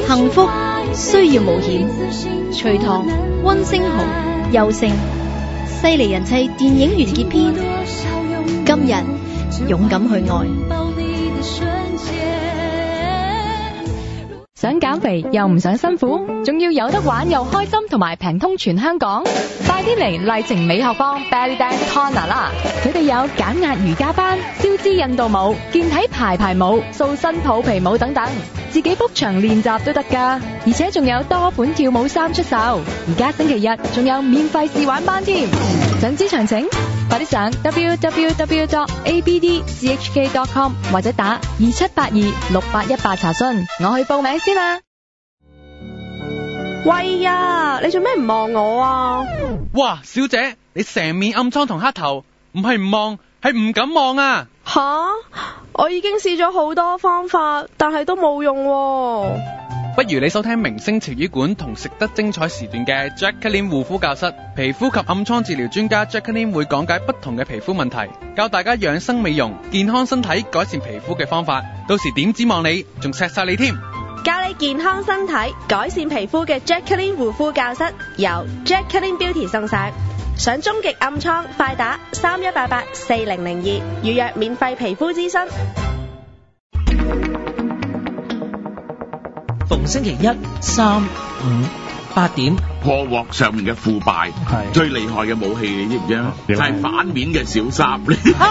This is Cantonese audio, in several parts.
幸福需要冒險。隋唐、溫星豪、優勝，犀利人妻電影完結篇。今日勇敢去愛。 想減肥又唔想辛苦，仲要有得玩又開心同埋平通全香港，快啲嚟麗晴美學坊 Belly Dance Corner 啦！佢哋有減壓瑜伽班、消脂印度舞、健體排舞、塑身肚皮舞等等，自己 book 場練習都得㗎，而且仲有多款跳舞衫出售。而家星期日仲有免費試玩班添，想知詳情？快啲上 www.abdchk.com 或者打27826818查詢。我去報名先啦。 喂呀，你做咩唔望我啊？ 哇，小姐，你成面暗瘡同黑頭，唔係唔望，係唔敢望啊！ 吓，我已經試咗好多方法，但係都冇用喎。 不如你收聽明星潮語館同食得精彩時段嘅 Jacqueline 護膚教室，皮膚及暗瘡治療專家 Jacqueline 會講解不同嘅皮膚問題，教大家養生美容、健康身體、改善皮膚嘅方法。到時點指望你，仲錫晒你添。 教你健康身體、改善皮膚嘅 Jacqueline 護膚教室，由 Jacqueline Beauty 送上。想終極暗瘡，快打31884002預約免費皮膚諮詢。 逢星期1、3、5、8點， 破鑊上面嘅腐敗，最厲害嘅武器你知唔知啊？就係反面嘅小三。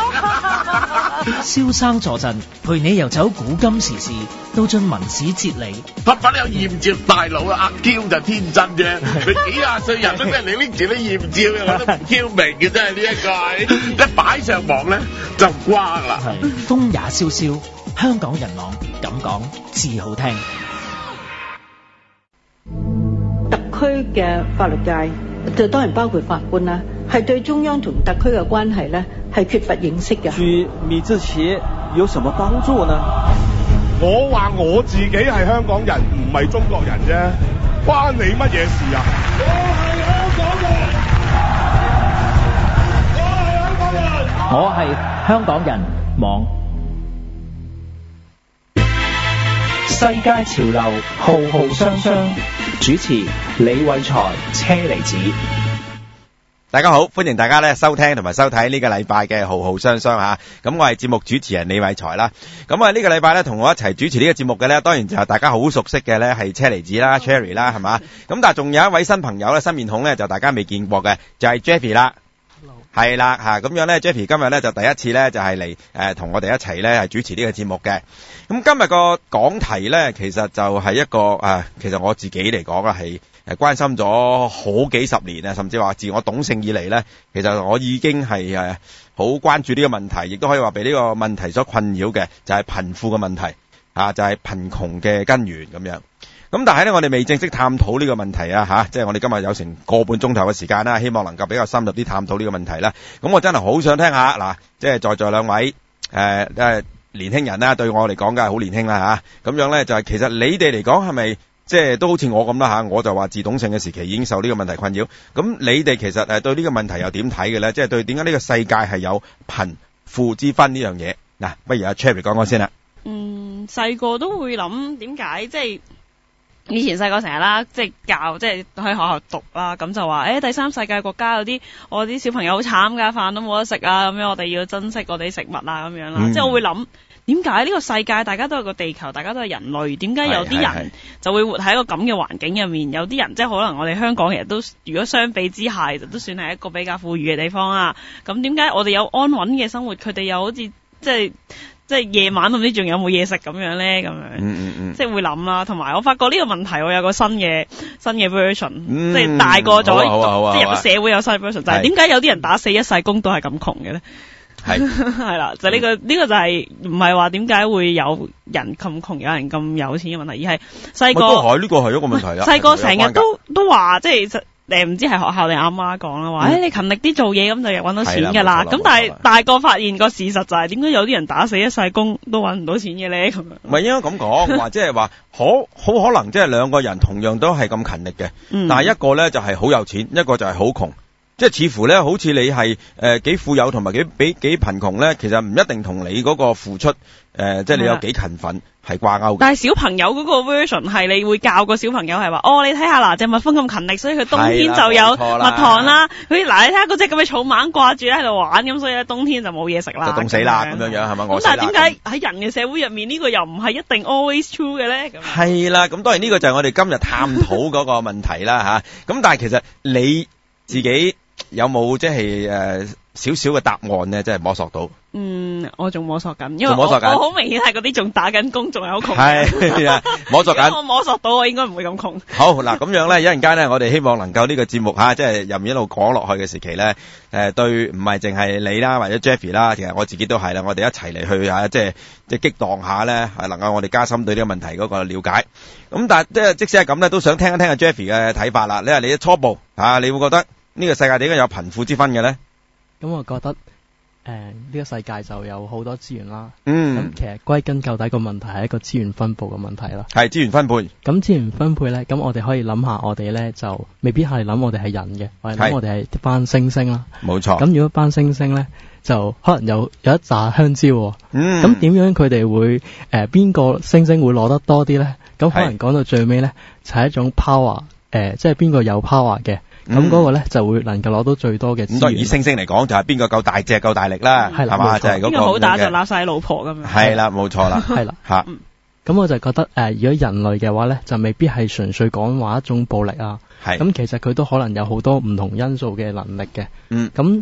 蕭生坐鎮，陪你遊走古今時事，到進文史哲理。 不有豔照大佬啊，阿 Q 就天真啫。你幾廿歲人都俾你拎住啲豔照嘅，我都唔 Q 明嘅，真係呢一個。一擺上網咧就瓜啦。 風也蕭蕭，香港人朗咁講至好聽。 特區嘅法律界就當然包括法官啦，係對中央同特區嘅關係咧係缺乏認識嘅。 去米字旗有什麼幫助呢？ 我話我自己係香港人，唔係中國人啫，關你乜嘢事啊？我係香港人， 我係香港人網。世界潮流浩浩湯湯，主持李偉才、車厘子。 大家好，歡迎大家咧收聽同埋收睇呢個禮拜嘅浩浩湯湯吓。咁我係節目主持人李偉才啦。咁啊呢個禮拜咧同我一齊主持呢個節目嘅咧，當然就係大家好熟悉嘅咧係車厘子啦、Cherry 啦，係嘛。咁但係仲有一位新朋友咧，新面孔咧就大家未見過嘅，就係 Jeffy 啦。係啦吓，咁樣咧 Jeffy 今日咧就第一次咧就係嚟同我哋一齊咧係主持呢個節目嘅。咁今日個講題咧，其實就係一個其實我自己嚟講啊係關心咗好幾十年啊，甚至話自我懂性以嚟咧，其實我已經係好關注呢個問題，亦都可以話被呢個問題所困擾嘅，就係貧富嘅問題就係貧窮嘅根源咁樣。咁但係咧，我哋未正式探討呢個問題啊即係我哋今日有成個半鐘頭嘅時間啦，希望能夠比較深入啲探討呢個問題啦。咁我真係好想聽下嗱，即係在座兩位年輕人啦，對我嚟講梗係好年輕啦咁樣咧就係其實你哋嚟講係咪即係都好似我咁啦我就話自懂性嘅時期已經受呢個問題困擾。咁你哋其實對呢個問題又點睇嘅咧？即係對點解呢個世界係有貧富之分呢樣嘢？嗱，不如阿 Cherry 講講先啦。 細個都會諗點解即係。以前細個成日啦，即係教，即係喺學校讀啦，咁就話，第三世界國家有啲，我啲小朋友好慘㗎，飯都冇得食啊，咁樣我哋要珍惜我哋食物啊，咁樣啦。即係我會諗，點解呢個世界大家都係個地球，大家都係人類，點解有啲人就會活喺一個咁嘅環境入面？有啲人即係可能我哋香港其實都，如果相比之下，其實都算係一個比較富裕嘅地方啊。咁點解我哋有安穩嘅生活，佢哋又好似即係夜晚都唔知仲有冇嘢食咁樣咧，咁樣，即係會諗啦。同埋我發覺呢個問題，我有個新嘅 version，即係大個咗，即係入社會有新嘅 version，就係點解有啲人打死一世工都係咁窮嘅咧？係啦，就呢個就係唔係話點解會有人咁窮，有人咁有錢嘅問題，而係細個都係呢個係一個問題啦。細個成日都話即係。唔知係學校定阿媽講啦，話你勤力啲做嘢咁就揾到錢㗎啦。咁但係大個發現個事實就係點解有啲人打死一世工都揾唔到錢嘅咧？咁樣唔係應該咁講，話即係話好可能即係兩個人同樣都係咁勤力嘅，但係一個咧就係好有錢，一個就係好窮。 即係似乎咧，好似你係幾富有同埋幾貧窮咧，其實唔一定同你嗰個付出即係你有幾勤奮係掛鈎嘅。 但係小朋友嗰個 version 係你會教個小朋友係話，哦，你睇下嗱，隻蜜蜂咁勤力，所以佢冬天就有蜜糖啦。佢嗱，你睇下嗰隻咁嘅草蜢掛住喺度玩，咁所以咧冬天就冇嘢食啦， 就凍死啦咁樣係嘛？ 咁但係點解喺人嘅社會入面呢個又唔係一定 always true 嘅咧？ 係啦，咁當然呢個就係我哋今日探討嗰個問題啦嚇。咁但係其實你自己有冇即係少少嘅答案咧？即係摸索到。 我仲摸索緊，因為我好明顯係嗰啲仲打緊工，仲係好窮。 係啊，摸索緊。 我摸索到，我應該唔會咁窮。 好嗱，咁樣咧，一陣間咧，我哋希望能夠呢個節目即係入面一路講落去嘅時期咧，對唔係淨係你啦，或者 Jeffy 啦，其實我自己都係啦，我哋一齊嚟去即係激盪下咧，係能夠我哋加深對呢個問題嗰個了解。咁但係即使係咁咧，都想聽一聽阿 Jeffy 嘅睇法啦。你話你初步你會覺得呢個世界點解有貧富之分嘅咧？ 咁我覺得呢個世界就有好多資源啦。 咁其實歸根究底個問題係一個資源分佈嘅問題啦。 係資源分配。 咁資源分配咧，咁我哋可以諗下，我哋咧就未必係諗我哋係人嘅，我哋諗我哋係一班猩猩啦。 冇錯。 咁如果班猩猩咧，就可能有一紮香蕉喎。咁點樣佢哋會邊個猩猩會攞得多啲咧？咁可能講到最尾咧，就係一種 power，即係邊個有 power 嘅。咁嗰個咧就會能夠攞到最多嘅資源。咁當然以猩猩嚟講，就係邊個夠大隻、夠大力啦，係嘛？就係嗰個邊個好打就揦晒老婆咁樣。 係啦，冇錯啦， 係啦嚇。咁我就覺得如果人類嘅話咧，就未必係純粹講話一種暴力啊。係。咁其實佢都可能有好多唔同因素嘅能力嘅。咁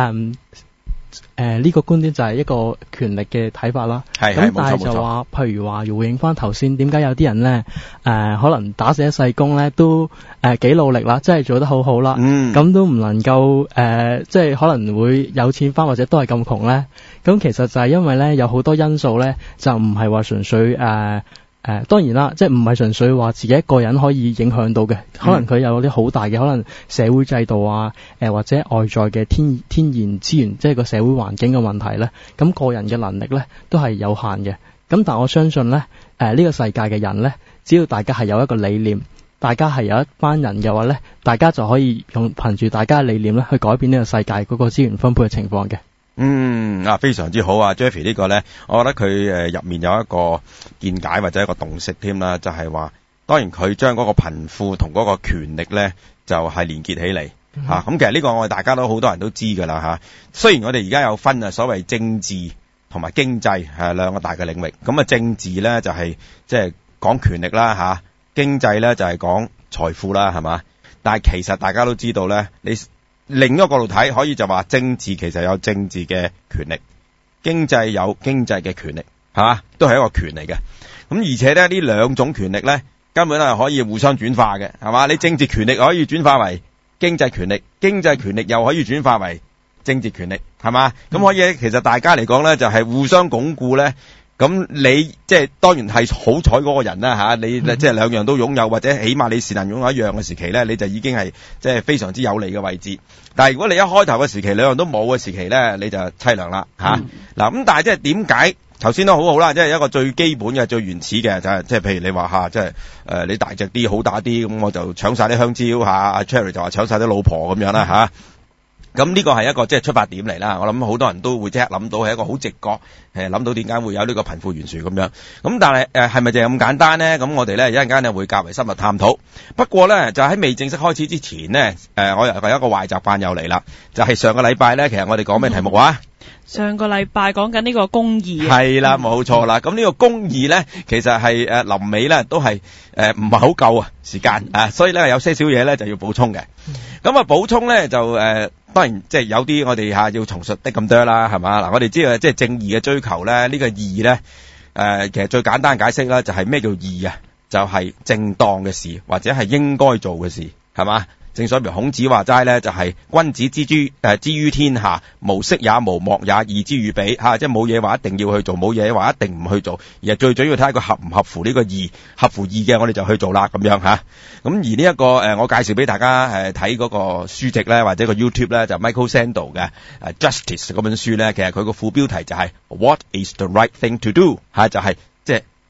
呢個觀點就係一個權力嘅睇法啦。咁但係就話，譬如話回應翻頭先，點解有啲人咧可能打死一世工咧都幾努力啦，即係做得好好啦。咁都唔能夠即係可能會有錢翻，或者都係咁窮咧。咁其實就係因為咧有好多因素咧，就唔係話純粹當然啦，即係唔係純粹話自己一個人可以影響到嘅，可能佢有啲好大嘅可能社會制度啊，或者外在嘅天然資源，即係個社會環境嘅問題咧。咁個人嘅能力咧都係有限嘅。咁但我相信咧，呢個世界嘅人咧，只要大家係有一個理念，大家係有一班人嘅話咧，大家就可以憑住大家嘅理念咧去改變呢個世界嗰個資源分配嘅情況嘅。 非常之好啊 Jeffy 呢個咧，我覺得佢入面有一個見解或者一個洞悉添啦，就係話，當然佢將嗰個貧富同嗰個權力咧就係連結起嚟吓。咁其實呢個我哋大家都好多人都知噶啦吓。雖然我哋而家有分所謂政治同埋經濟係兩個大嘅領域。咁政治咧就係即係講權力啦吓，經濟咧就係講財富啦，係嘛？但係其實大家都知道咧，你另一個角度睇，可以就話政治其實有政治嘅權力，經濟有經濟嘅權力，係嘛？都係一個權嚟嘅。咁而且咧呢兩種權力咧，根本係可以互相轉化嘅，係嘛？你政治權力可以轉化為經濟權力，經濟權力又可以轉化為政治權力，係嘛？咁可以其實大家嚟講咧，就係互相鞏固咧。咁你即係當然係好彩嗰個人啦吓，你即係兩樣都擁有，或者起碼你是能擁有一樣嘅時期咧，你就已經係即係非常之有利嘅位置。但係如果你一開頭嘅時期兩樣都冇嘅時期咧，你就凄涼啦吓。嗱咁但係即係點解頭先都好好啦，即係一個最基本嘅最原始嘅就係即係譬如你話吓，即係你大隻啲好打啲，咁我就搶晒啲香蕉吓，阿 Cherry 就話搶晒啲老婆咁樣啦吓。咁呢個係一個即係出發點嚟啦，我諗好多人都會即刻諗到係一個好直覺，諗到點解會有呢個貧富懸殊咁樣。咁但係係咪就係咁簡單呢？咁我哋咧一陣間咧會較為深入探討。不過咧就喺未正式開始之前呢，我又有一個壞習慣又嚟啦，就係上個禮拜咧，其實我哋講咩題目啊？ 上個禮拜講緊呢個公義。係啦，冇錯啦。咁呢個公義咧，其實係臨尾咧都係唔係好夠啊時間啊，所以咧有些少嘢咧就要補充嘅。咁補充咧就當然即係有啲我哋要重述的咁多啦，係嘛？嗱，我哋知道即係正義嘅追求咧，呢個義咧其實最簡單解釋啦，就係咩叫義啊？就係正當嘅事或者係應該做嘅事，係嘛？正所謂孔子話齋咧，就係君子之於天下，無色也無莫也，義之與比吓，即係冇嘢話一定要去做，冇嘢話一定唔去做，而係最主要睇下佢合唔合乎呢個義，合乎義嘅我哋就去做啦咁樣吓。咁而呢一個我介紹俾大家睇嗰個書籍咧，或者個 YouTube 咧，就 Michael Sandel 嘅Justice 嗰本書咧，其實佢個副標題就係 What is the right thing to do 吓，就係即係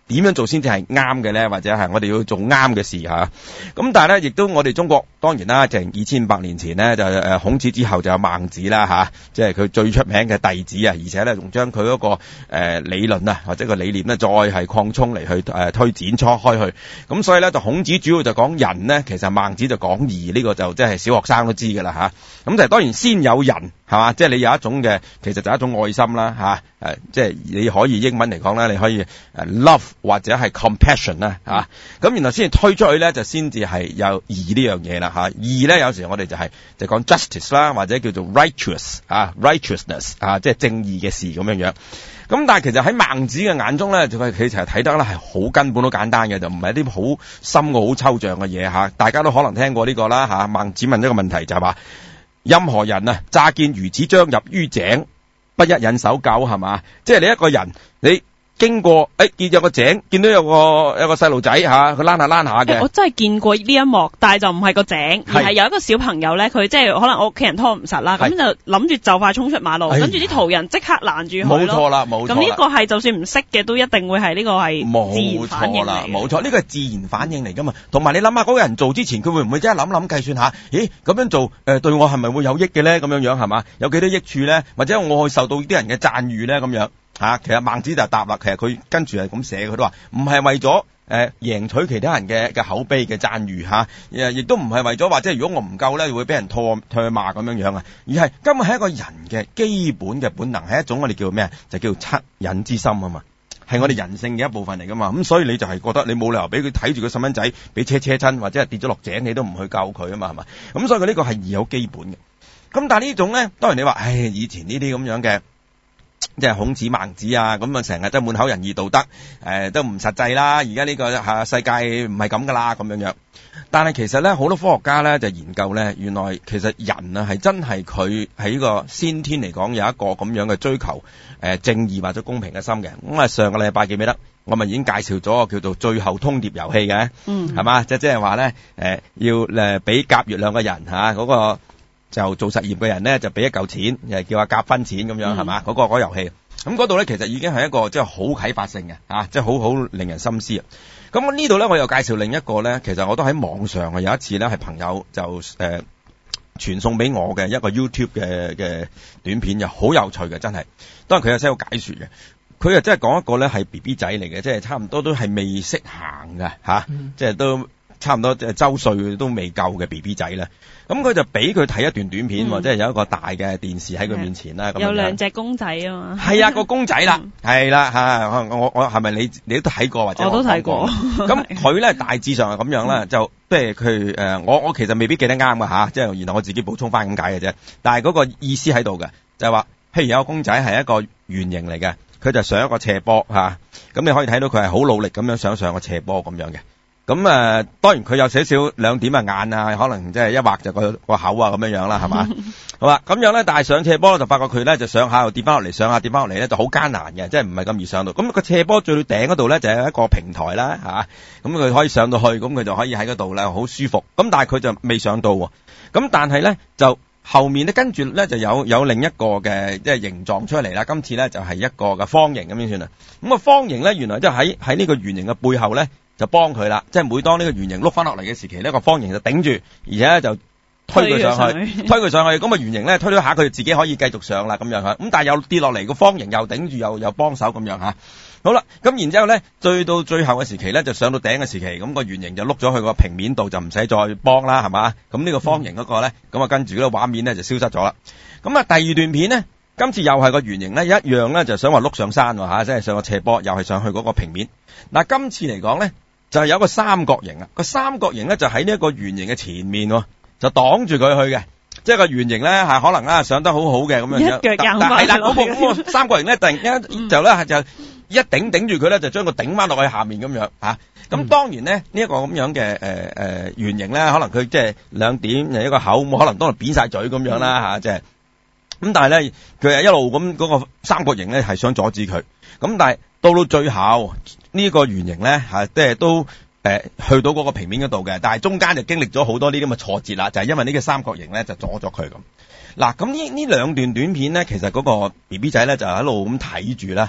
點樣做先至係啱嘅咧？或者係我哋要做啱嘅事嚇。咁但係咧，亦都我哋中國當然啦，就係2500年前咧，就孔子之後就有孟子啦嚇，即係佢最出名嘅弟子啊，而且咧仲將佢嗰個理論啊或者個理念咧再係擴充嚟去推展開去。咁所以咧，就孔子主要就講仁咧，其實孟子就講義，呢個就即係小學生都知㗎啦嚇。咁就當然先有仁係嘛，即係你有一種嘅其實就係一種愛心啦嚇，即係你可以英文嚟講咧，你可以love 或者係 compassion 啦嚇，咁然後先至推出去咧，就先至係有義呢樣嘢啦嚇。義咧有時我哋就講 justice 啦，或者叫做 righteousness 即係正義嘅事咁樣樣。咁但係其實喺孟子嘅眼中咧，佢其實睇得咧係好根本好簡單嘅，就唔係一啲好深奧好抽象嘅嘢嚇。大家都可能聽過呢個啦嚇。孟子問一個問題就係話：任何人啊，乍見孺子將入於井，不一引手救係嘛？即係你一個人你。經過見有個井，見到有個細路仔吓，佢躝下嘅。 我真係見過呢一幕，但係就唔係個井，而係有一個小朋友咧，佢即係可能我屋企人拖唔實啦，咁就諗住就快衝出馬路，跟住啲途人即刻攔住佢咯。冇錯啦，冇錯。咁呢個係就算唔識嘅，都一定會係呢個係自然反應嚟嘅。冇錯，呢個係自然反應嚟噶嘛。同埋你諗下嗰個人做之前，佢會唔會真係諗計算下？咦，咁樣做對我係咪會有益嘅咧？咁樣樣係嘛？有幾多益處咧？或者我會受到啲人嘅讚譽咧？咁樣。其實孟子就答啦，其實佢跟住係咁寫，佢都話唔係為咗贏取其他人嘅口碑嘅讚譽嚇，亦都唔係為咗話即係如果我唔夠咧會俾人唾罵咁樣樣啊，而係根本係一個人嘅基本嘅本能，係一種我哋叫咩？就叫惻隱之心啊嘛，係我哋人性嘅一部分嚟噶嘛。咁所以你就係覺得你冇理由俾佢睇住個細蚊仔俾車親或者係跌咗落井，你都唔去救佢啊嘛，係嘛？咁所以佢呢個係義好基本嘅。咁但係呢種咧，當然你話以前呢啲咁樣嘅。即係孔子孟子啊，咁啊成日都滿口仁義道德，都唔實際啦。而家呢個世界唔係咁噶啦，咁樣樣。但係其實咧，好多科學家咧就研究咧，原來其實人啊係真係佢喺呢個先天嚟講有一個咁樣嘅追求正義或者公平嘅心嘅。咁啊上個禮拜記唔記得？我咪已經介紹咗個叫做最後通牒遊戲嘅，係嘛？即係話咧要俾甲乙兩個人嗰個。就做實驗嘅人咧，就俾一嚿錢，又叫阿甲分錢咁樣，係嘛？嗰個遊戲，咁嗰度咧其實已經係一個即係好啟發性嘅，即係好令人深思啊！咁呢度咧，我又介紹另一個咧，其實我都喺網上有一次咧，係朋友就傳送俾我嘅一個 YouTube 嘅短片，又好有趣嘅，真係。當然佢有寫個解說嘅，佢又真係講一個咧係 BB 仔嚟嘅，即係差唔多都係未識行嘅即係都差唔多周歲都未夠嘅 BB 仔咧。咁佢就俾佢睇一段短片，即係有一個大嘅電視喺佢面前啦。咁有兩隻公仔啊嘛。係啊，個公仔啦，係啦我係咪你都睇過或者我都睇過？ 咁佢咧大致上係咁樣啦，就即係佢我其實未必記得啱㗎即係然後我自己補充翻咁解嘅啫。但係嗰個意思喺度嘅，就係話，譬如有個公仔係一個圓形嚟嘅，佢就上一個斜坡咁你可以睇到佢係好努力咁樣上個斜坡咁樣嘅。咁當然佢有少少兩點眼啊，可能即係一畫就個口啊咁樣樣啦，係嘛？好啦，咁樣咧，但係上斜坡就發覺佢咧就上下又跌翻落嚟，上下跌翻落嚟咧就好艱難嘅，即係唔係咁易上到。咁個斜坡最頂嗰度咧就係一個平台啦，咁佢可以上到去，咁佢就可以喺嗰度咧好舒服。咁但係佢就未上到喎。咁但係咧就後面咧跟住咧就有另一個嘅即係形狀出嚟啦。今次咧就係一個嘅方形咁樣算啦。咁方形咧原來即係喺呢個圓形嘅背後咧。就幫佢啦，即係每當呢個圓形碌翻落嚟嘅時期，呢個方形就頂住，而且咧就推佢上去，推佢上去，咁啊圓形咧推咗下，佢自己可以繼續上啦咁樣咁但係又跌落嚟個方形又頂住，又幫手咁樣好啦，咁然之後咧，到最後嘅時期咧，就上到頂嘅時期，咁個圓形就碌咗去個平面度，就唔使再幫啦，係嘛？咁呢個方形嗰個咧，咁啊跟住嗰個畫面咧就消失咗啦。咁啊第二段片咧，今次又係個圓形咧，一樣咧就想話碌上山即係上個斜坡，又係上去嗰個平面。嗱，今次嚟講咧。就係有個三角形個三角形咧就喺呢一個圓形嘅前面就擋住佢去嘅，即係個圓形咧係可能上得好好嘅咁樣，一腳硬係啦，嗰個三角形咧突然間就一頂住佢咧，就將佢頂翻落去下面咁樣咁當然咧呢一個咁樣嘅圓形咧，可能佢即係兩點一個口，可能當然扁晒嘴咁樣啦即係咁，但係咧佢係一路咁嗰個三角形咧係想阻止佢，咁但係到最後。呢個圓形咧即係都去到嗰個平面嗰度嘅，但係中間就經歷咗好多呢啲咁嘅挫折啦，就係因為呢個三角形咧就阻咗佢咁。嗱，咁呢兩段短片咧，其實嗰個 BB 仔咧就喺度咁睇住啦，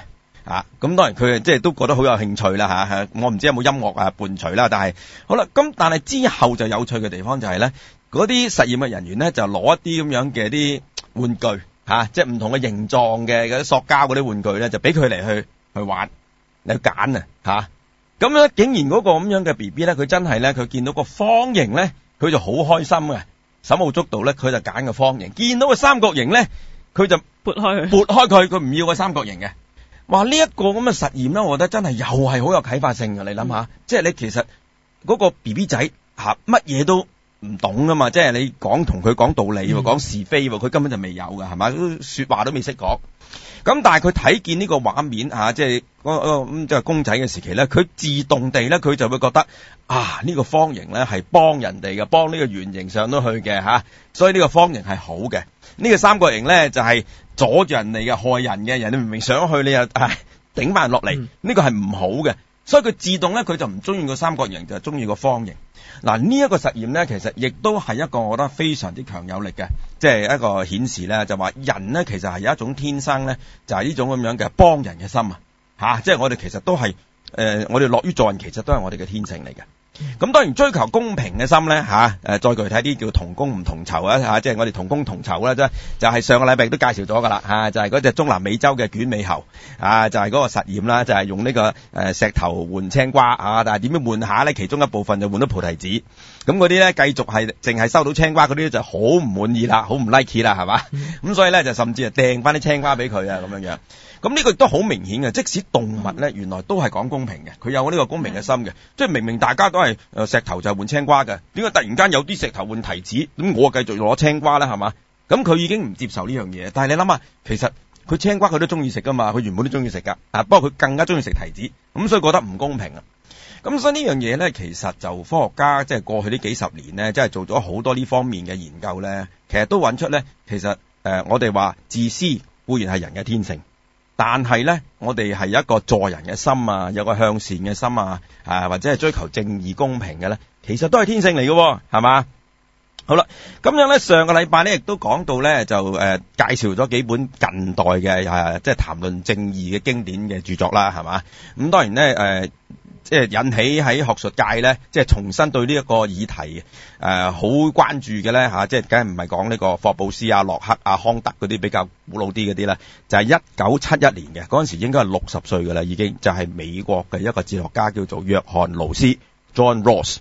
咁當然佢即係都覺得好有興趣啦嚇。我唔知有冇音樂伴隨啦，但係好啦。咁但係之後就有趣嘅地方就係咧，嗰啲實驗嘅人員咧就攞一啲咁樣嘅啲玩具即係唔同嘅形狀嘅嗰啲塑膠嗰啲玩具咧，就俾佢嚟去玩嚟揀咁咧竟然嗰個咁樣嘅 BB 咧，佢真係咧，佢見到個方形咧，佢就好開心嘅，手舞足蹈咧，佢就揀個方形；見到個三角形咧，佢就撥開佢，佢唔要個三角形嘅。哇！呢一個咁嘅實驗咧，我覺得真係又係好有啟發性嘅。你諗下，即係你其實嗰個 BB 仔乜嘢都唔懂噶嘛，即係你同佢講道理喎，講是非喎，佢根本就未有㗎，係嘛？說話都未識講。咁但係佢睇見呢個畫面即係即係公仔嘅時期咧，佢自動地咧，佢就會覺得呢個方形咧係幫人哋嘅，幫呢個圓形上到去嘅所以呢個方形係好嘅。呢個三角形咧就係阻住人哋嘅，害人嘅，人哋明明上去你又頂翻落嚟，呢個係唔好嘅。所以佢自動咧，佢就唔中意個三角形，就中意個方形。嗱，呢一個實驗咧，其實亦都係一個我覺得非常之強有力嘅，即係一個顯示咧，就話人咧其實係有一種天生咧，就係呢種咁樣嘅幫人嘅心即係我哋其實都係我哋樂於助人，其實都係我哋嘅天性嚟嘅。咁當然追求公平嘅心咧再具體啲叫同工唔同酬即係我哋同工同酬啦，就係上個禮拜都介紹咗噶啦就係嗰隻中南美洲嘅卷尾猴就係嗰個實驗啦，就係用呢個石頭換青瓜但係點樣換下咧？其中一部分就換到菩提子，咁嗰啲咧繼續係淨係收到青瓜嗰啲就好唔滿意啦，好唔 like 啦，係嘛？咁所以咧就甚至係掟翻啲青瓜俾佢咁樣。咁呢個亦都好明顯嘅，即使動物咧原來都係講公平嘅，佢有呢個公平嘅心嘅，即係明明大家都係石頭就換青瓜嘅，點解突然間有啲石頭換提子，咁我繼續攞青瓜咧，係嘛？咁佢已經唔接受呢樣嘢，但係你諗下，其實佢青瓜佢都中意食噶嘛，佢原本都中意食噶，不過佢更加中意食提子，咁所以覺得唔公平啊。咁所以呢樣嘢咧，其實就科學家即係過去呢幾十年咧，即係做咗好多呢方面嘅研究咧，其實都揾出咧，其實我哋話自私固然係人嘅天性。但係咧，我哋係有一個助人嘅心有個向善嘅心或者係追求正義公平嘅咧，其實都係天性嚟嘅，係嘛？好啦，咁樣咧，上個禮拜咧亦都講到咧，就介紹咗幾本近代嘅即係談論正義嘅經典嘅著作啦，係嘛？咁當然咧即係引起喺學術界咧，即係重新對呢一個議題好關注嘅咧即係梗係唔係講呢個霍布斯洛克康德嗰啲比較古老啲嗰啲咧，就係1971年嘅嗰陣時應該係60歲㗎啦，已經就係美國嘅一個哲學家叫做約翰勞斯 John Rawls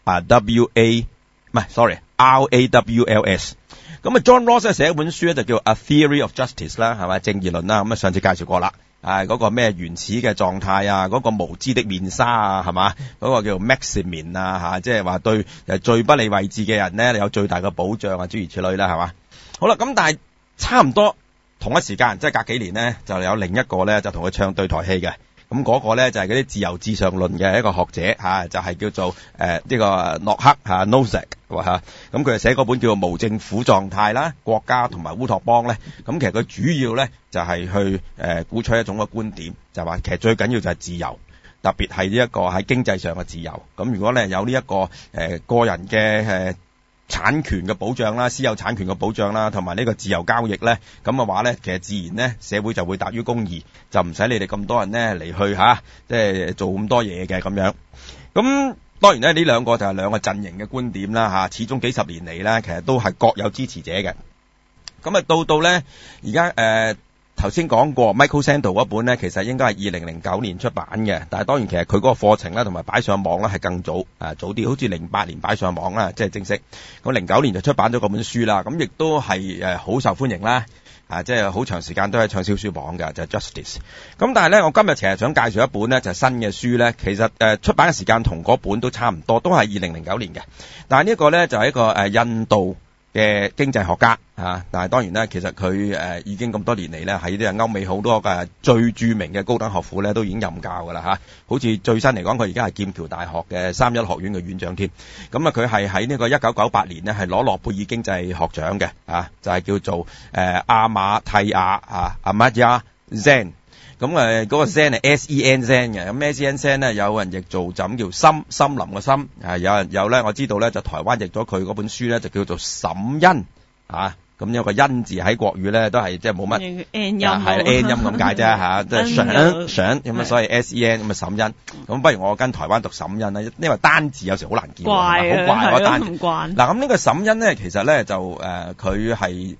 R-A-W-L-S。咁John Rawls 咧寫一本書咧就叫 A Theory of Justice 啦，係咪正義論啦？咁上次介紹過啦。嗰個咩原始嘅狀態嗰個無知的面紗係嘛？嗰個叫做 Maximin 即係話對最不利位置嘅人咧有最大嘅保障諸如此類啦，係嘛？好啦，咁但係差唔多同一時間，即係隔幾年咧，就有另一個咧就同佢唱對台戲嘅。咁嗰個咧就係嗰啲自由至上論嘅一個學者就係叫做呢個諾克Nozick 咁佢就寫嗰本叫做無政府狀態啦，國家同埋烏托邦咧。咁其實佢主要咧就係去鼓吹一種嘅觀點，就話其實最緊要就係自由，特別係呢一個喺經濟上嘅自由。咁如果咧有呢一個個人嘅產權嘅保障啦，私有產權嘅保障啦，同埋呢個自由交易咧，咁嘅話咧，其實自然咧社會就會達於公義，就唔使你哋咁多人咧嚟去即係做咁多嘢嘅咁樣。咁當然咧呢兩個就係兩個陣營嘅觀點啦始終幾十年嚟咧，其實都係各有支持者嘅。咁到咧而家頭先講過 Michael Sandel 嗰本咧，其實應該係2009年出版嘅，但係當然其實佢嗰個課程咧同埋擺上網咧係更早早啲，好似08年擺上網啦，即係正式。咁09年就出版咗嗰本書啦，咁亦都係好受歡迎啦，即係好長時間都係暢銷書榜嘅，就係 Justice。咁但係咧，我今日其實想介紹一本咧就係新嘅書咧，其實出版嘅時間同嗰本都差唔多，都係2009年嘅。但係呢一個咧就係一個印度嘅經濟學家但係當然咧，其實佢已經咁多年嚟咧喺啲歐美好多嘅最著名嘅高等學府咧都已經任教㗎啦好似最新嚟講，佢而家係劍橋大學嘅三一學院嘅院長添。咁佢係喺呢個1998年咧係攞諾貝爾經濟學獎嘅就係叫做阿馬蒂亞Amartya Sen。咁嗰個 Sen 係 S-E-N Sen 嘅，咁 S-E-N Sen 咧有人譯做就咁叫森林嘅森，有咧我知道咧就台灣譯咗佢嗰本書咧就叫做沈恩咁咁有個恩字喺國語咧都係即係冇乜 N 音係 N 音咁解啫嚇，即係上咁啊，所以 SEN 咁啊沈恩。咁不如我跟台灣讀沈恩啦，因為單字有時好難見，好怪嗰單字。 唔慣。 嗱咁呢個沈恩咧，其實咧就佢係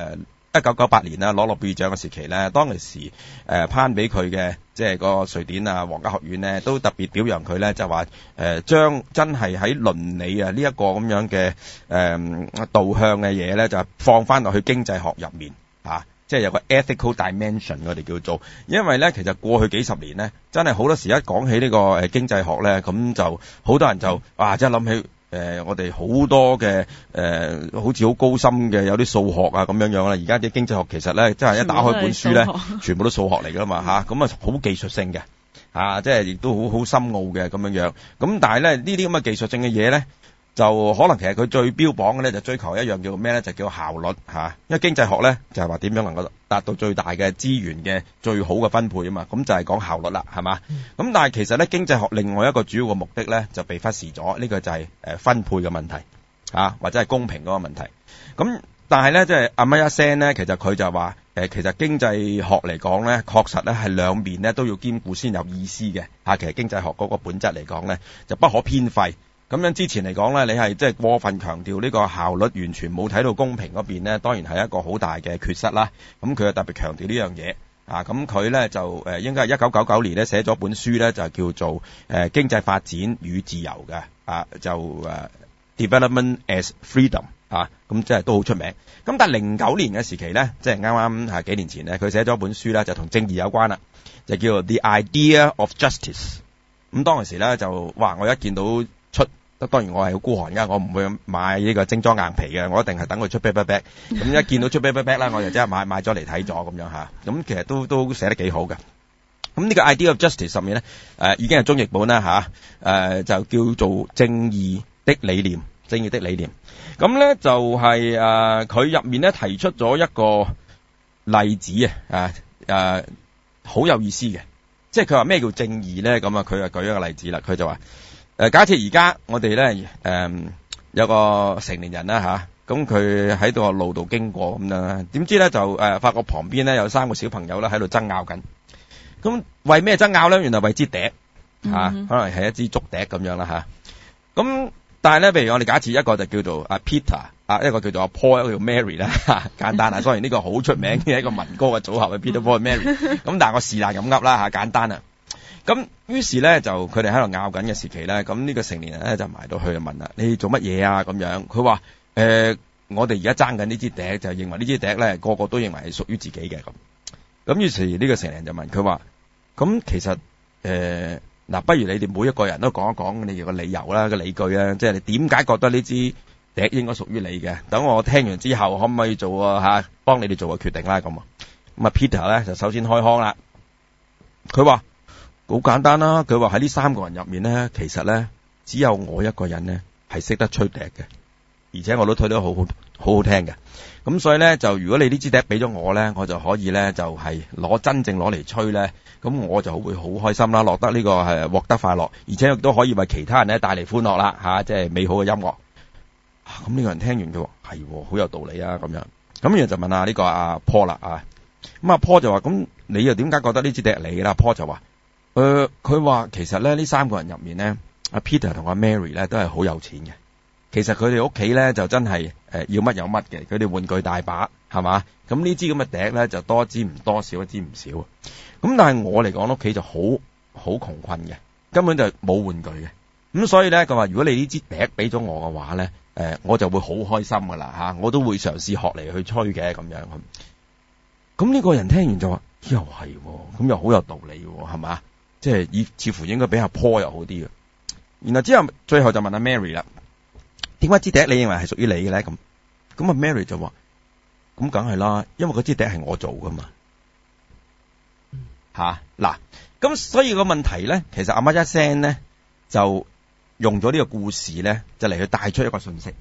1998年啦，攞諾貝爾獎嘅時期咧，當其時頒俾佢嘅即係個瑞典啊皇家學院咧，都特別表揚佢咧，就話將真係喺倫理啊呢一個咁樣嘅導向嘅嘢咧，就放翻落去經濟學入面啊，即係有個 ethical dimension 我哋叫做，因為咧其實過去幾十年咧，真係好多時一講起呢個經濟學咧，咁就好多人就即係諗起。我哋好多嘅好似好高深嘅有啲數學啊咁樣樣啦，而家啲經濟學其實咧，真係一打開本書咧，全部都數學嚟㗎啦嘛嚇，咁啊好技術性嘅即係亦都好深奧嘅咁樣樣。咁但係咧呢啲咁嘅技術性嘅嘢咧，就可能其實佢最標榜嘅咧就追求一樣叫咩咧，就叫效率嚇。因為經濟學咧就係話點樣能夠達到最大嘅資源嘅最好嘅分配啊嘛，咁就係講效率啦，係嘛？咁但係其實咧經濟學另外一個主要嘅目的咧就被忽視咗，呢個就係分配嘅問題或者係公平嗰個問題。咁但係咧即係Amartya Sen咧，其實佢就話其實經濟學嚟講咧，確實咧係兩面咧都要兼顧先有意思嘅其實經濟學嗰個本質嚟講咧就不可偏廢。咁樣之前嚟講咧，你係即係過分強調呢個效率，完全冇睇到公平嗰邊咧，當然係一個好大嘅缺失啦。咁佢就特別強調呢樣嘢咁佢咧就應該係1999年咧寫咗本書咧，就叫做經濟發展與自由嘅就Development as Freedom 咁即係都好出名。咁但係09年嘅時期咧，即係啱啱幾年前咧，佢寫咗本書咧，就同正義有關啦，就叫做 The Idea of Justice。咁當時咧就我一見到出。當然我係好孤寒㗎，我唔會買呢個精裝硬皮嘅，我一定係等佢出 paperback。咁一見到出 paperback 啦，我就即刻買咗嚟睇咗咁樣嚇。咁其實都寫得幾好嘅。咁呢個 Idea of Justice 上面咧，已經係中譯本啦就叫做正義的理念。正義的理念。咁咧就係佢入面咧提出咗一個例子好有意思嘅。即係佢話咩叫正義咧？咁佢就舉一個例子啦。佢就話。假設而家我哋咧有個成年人啦咁佢喺個路度經過咁樣啦，點知咧就發覺旁邊咧有3個小朋友咧喺度爭拗緊。咁為咩爭拗咧？原來為支笛可能係一支竹笛咁樣啦咁但係咧，譬如我哋假設一個就叫做Peter，一個叫做Paul，一個叫 Mary 啦簡單當然呢個好出名嘅一個民歌嘅組合Peter Paul Mary。咁但係我是但咁噏啦簡單咁於是咧就佢哋喺度拗緊嘅時期咧，咁呢個成年人咧就埋到去就問啦：你做乜嘢啊？咁樣佢話我哋而家爭緊呢支笛，就認為呢支笛咧個個都認為係屬於自己嘅咁。咁於是呢個成年人就問佢話：咁其實不如你哋每一個人都講一講你哋個理由啦、個理據啦，即係你點解覺得呢支笛應該屬於你嘅？等我聽完之後可唔可以做幫你哋做個決定啦咁。咁Peter 咧就首先開腔啦，佢話。好簡單啦，佢話喺呢3個人入面咧，其實咧只有我一個人咧係識得吹笛嘅，而且我都吹得好好聽嘅。咁所以咧就如果你呢支笛俾咗我咧，我就可以咧就係真正攞嚟吹咧，咁我就會好開心啦，落得呢個係獲得快樂，而且亦都可以為其他人咧帶嚟歡樂啦即係美好嘅音樂。咁呢個人聽完佢話係好有道理啊咁樣。咁然後就問下呢個阿 Paul 啦咁阿 Paul 就話：咁你又點解覺得呢支笛係你啦？Paul 就話。佢話其實咧呢3個人入面咧，阿 Peter 同阿 Mary 咧都係好有錢嘅。其實佢哋屋企咧就真係要乜有乜嘅，佢哋玩具大把係嘛。咁呢支咁嘅笛咧就多支唔多，少一支唔少。咁但係我嚟講屋企就好窮困嘅，根本就冇玩具嘅。咁所以咧佢話如果你呢支笛俾咗我嘅話咧，我就會好開心噶啦我都會嘗試學嚟去吹嘅咁樣。咁呢個人聽完就話又係咁又好有道理係嘛？即係似乎應該比阿 Paul 又好啲嘅。然後之後最後就問阿 Mary 啦，點解支笛你認為係屬於你嘅咧？咁阿 Mary 就話：咁梗係啦，因為嗰支笛係我做噶嘛。嗱，咁所以個問題咧，其實Amartya Sen咧就用咗呢個故事咧，就嚟去帶出一個信息，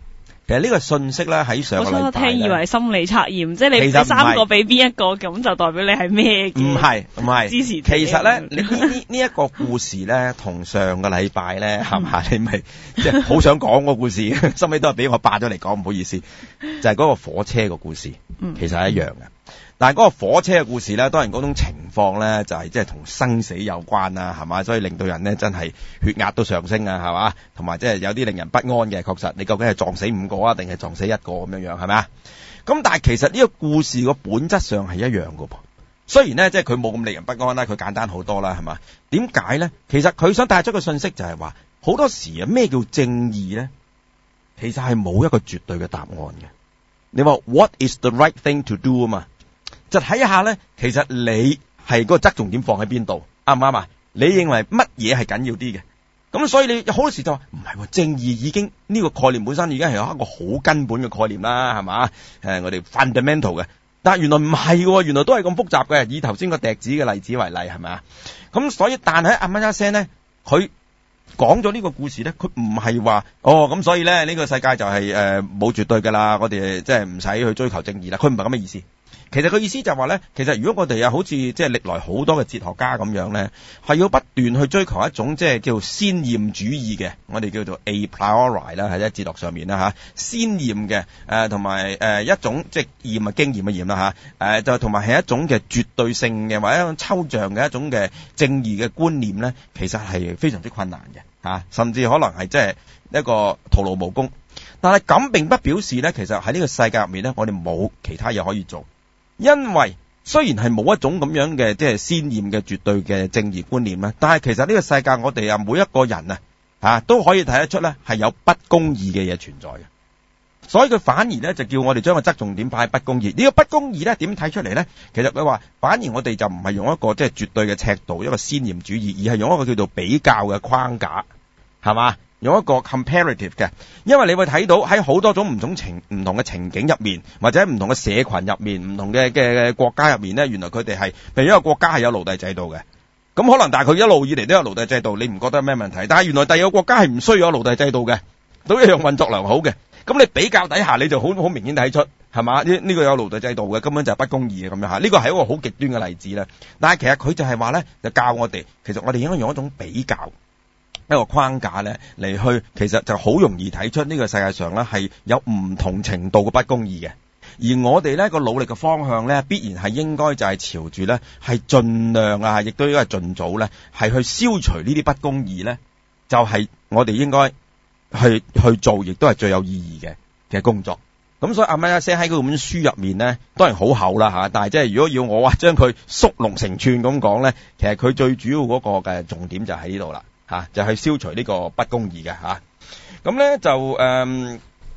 其實呢個信息咧喺上個禮拜我初聽以為係心理測驗，即係你3個俾邊一個咁就代表你係咩嘅？ 唔係支持。 其實咧，呢一個故事咧，同上個禮拜咧，係嘛？你咪即係好想講個故事，收尾都係俾我霸咗嚟講，唔好意思。就係嗰個火車個故事，其實係一樣嘅。但係嗰個火車嘅故事咧，當然嗰種情況咧，就係即係同生死有關啦，係嘛？所以令到人咧真係血壓都上升啊，係嘛？同埋即係有啲令人不安嘅，確實你究竟係撞死5個啊，定係撞死1個咁樣樣，係咪啊？咁但係其實呢個故事個本質上係一樣㗎噃。雖然咧即係佢冇咁令人不安啦，佢簡單好多啦，係嘛？點解咧？其實佢想帶出個信息就係話，好多時啊咩叫正義咧？其實係冇一個絕對嘅答案嘅。你話 What is the right thing to do 啊嘛？就睇下咧，其實你係嗰個側重點放喺邊度，啱唔啱啊？你認為乜嘢係緊要啲嘅？咁所以你好多時就話唔係喎，正義已經呢個概念本身已經係有一個好根本嘅概念啦，係嘛？我哋 fundamental 嘅，但係原來唔係喎，原來都係咁複雜嘅。以頭先個笛子嘅例子為例，係咪啊？咁所以但係阿蚊一聲咧，佢講咗呢個故事咧，佢唔係話咁所以咧呢個世界就係冇絕對㗎啦，我哋即係唔使去追求正義啦。佢唔係咁嘅意思。其實佢意思就係話咧，其實如果我哋好似即係歷來好多嘅哲學家咁樣咧，係要不斷去追求一種即係叫做先驗主義嘅，我哋叫做 a priori 啦，喺哲學上面啦嚇，先驗嘅同埋一種即係驗啊經驗嘅驗啦嚇，就同埋係一種嘅絕對性嘅或者一種抽象嘅一種嘅正義嘅觀念咧，其實係非常之困難嘅嚇，甚至可能係即係一個徒勞無功。但係咁並不表示咧，其實喺呢個世界入面咧，我哋冇其他嘢可以做。因為雖然係冇一種咁樣嘅即係先驗嘅絕對嘅正義觀念咧，但係其實呢個世界我哋每一個人都可以睇得出咧係有不公義嘅嘢存在嘅，所以佢反而咧就叫我哋將個側重點擺喺不公義。呢個不公義咧點睇出嚟咧？其實佢話反而我哋就唔係用一個即係絕對嘅尺度，一個先驗主義，而係用一個叫做比較嘅框架，係嘛？用一個 comparative 嘅，因為你會睇到喺好多種唔同嘅情景入面，或者唔同嘅社群入面，唔同嘅國家入面咧，原來佢哋係，譬如一個國家係有奴隸制度嘅，咁可能但係佢一路以嚟都有奴隸制度，你唔覺得有咩問題？但係原來第二個國家係唔需要有奴隸制度嘅，都一樣運作良好嘅，咁你比較底下你就好明顯睇出，係嘛？呢個有奴隸制度嘅根本就係不公義嘅咁樣嚇，呢個係一個好極端嘅例子啦。但係其實佢就係話咧，就教我哋，其實我哋應該用一種比較。一個框架咧嚟去，其實就好容易睇出呢個世界上咧係有唔同程度嘅不公義嘅，而我哋咧個努力嘅方向咧，必然係應該就係朝住咧係盡量亦都應該係盡早咧係去消除呢啲不公義咧，就係我哋應該去做，亦都係最有意義嘅工作。咁所以阿蚊一聲喺嗰本書入面咧，當然好厚啦嚇，但係即係如果要我將佢縮龍成寸咁講咧，其實佢最主要嗰個嘅重點就喺呢度啦。就係消除呢個不公義嘅嚇，咁咧就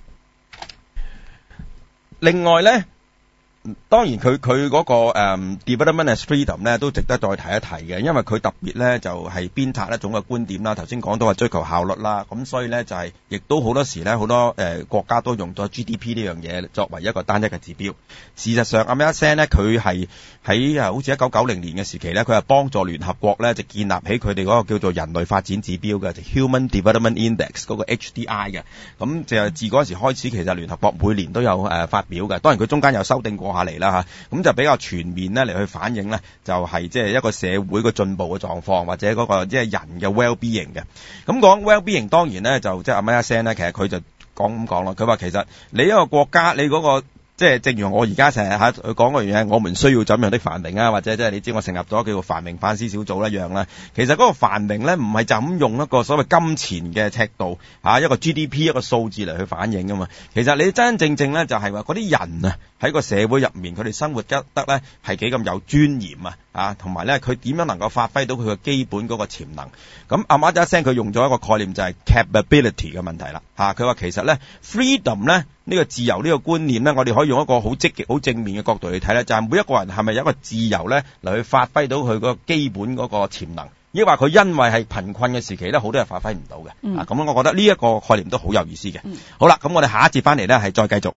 另外咧，當然佢嗰個development as freedom 咧都值得再提一提嘅，因為佢特別咧就係鞭策一種嘅觀點啦。頭先講到係追求效率啦，咁所以咧就係亦都好多時咧好多國家都用咗 GDP 呢樣嘢作為一個單一嘅指標。事實上，阿蚊一聲咧佢係喺好似1990年嘅時期咧，佢係幫助聯合國咧就建立起佢哋嗰個叫做人類發展指標嘅，就 Human Development Index 嗰個 HDI 嘅。咁就自嗰陣時開始，其實聯合國每年都有發表嘅。當然佢中間有修訂過下嚟啦嚇，咁就比較全面咧嚟去反映咧，就係即係一個社會個進步嘅狀況，或者嗰個即係人嘅 well-being 嘅。咁講 well-being 當然咧就即係阿蚊一聲咧，其實佢就講啦，佢話其實你一個國家你嗰個。即係正如我而家成日講嗰樣嘢，我們需要怎樣的繁榮啊？或者即係你知我成立咗叫做繁榮反思小組一樣啦。其實嗰個繁榮咧唔係就咁用一個所謂金錢嘅尺度一個 GDP 一個數字嚟去反映噶嘛。其實你真真正正咧就係話嗰啲人啊喺個社會入面，佢哋生活得咧係幾咁有尊嚴同埋咧佢點樣能夠發揮到佢嘅基本嗰個潛能。咁阿媽一聲佢用咗一個概念就係 capability 嘅問題啦佢話其實咧 freedom 咧呢個自由呢個觀念咧，我哋可以用一個好積極好正面嘅角度去睇咧，就係每一個人係咪有一個自由咧嚟去發揮到佢嗰個基本嗰個潛能，抑或佢因為係貧困嘅時期咧好多人發揮唔到嘅。咁我覺得呢一個概念都好有意思嘅。好啦，咁我哋下一節翻嚟咧係再繼續。